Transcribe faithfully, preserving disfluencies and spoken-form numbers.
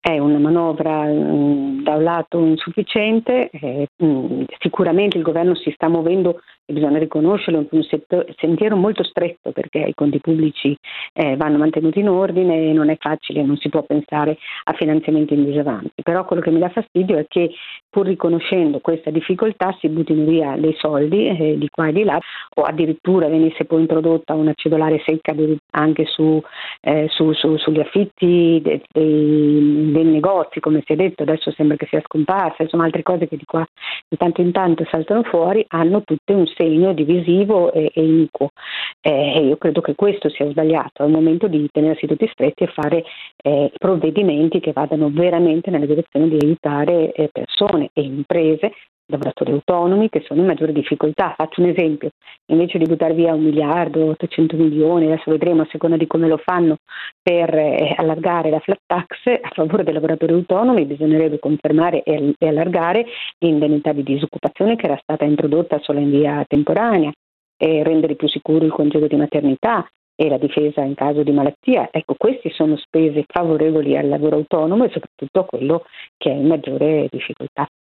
È una manovra mh, da un lato insufficiente, eh, mh, sicuramente il governo si sta muovendo, e bisogna riconoscerlo, in un setto- sentiero molto stretto, perché i conti pubblici eh, vanno mantenuti in ordine e non è facile, non si può pensare a finanziamenti in disavanzi. Però quello che mi dà fastidio è che, pur riconoscendo questa difficoltà, si buttino via dei soldi eh, di qua e di là, o addirittura venisse poi introdotta una cedolare secca di- anche su, eh, su- su- sugli affitti de- dei, dei negozi, come si è detto. Adesso sembra che sia scomparsa. Insomma, altre cose che di qua di tanto in tanto saltano fuori hanno tutte un segno divisivo e, e iniquo. Eh, e io credo che questo sia sbagliato. È il momento di tenersi tutti stretti e fare eh, provvedimenti che vadano veramente nella direzione di aiutare eh, persone e imprese, lavoratori autonomi che sono in maggiore difficoltà. Faccio un esempio: invece di buttare via un miliardo, ottocento milioni, adesso vedremo a seconda di come lo fanno, per eh, allargare la flat tax a favore dei lavoratori autonomi, bisognerebbe confermare e, e allargare l'indennità di disoccupazione, che era stata introdotta solo in via temporanea, e rendere più sicuro il congedo di maternità e la difesa in caso di malattia. Ecco, queste sono spese favorevoli al lavoro autonomo e soprattutto a quello che è in maggiore difficoltà.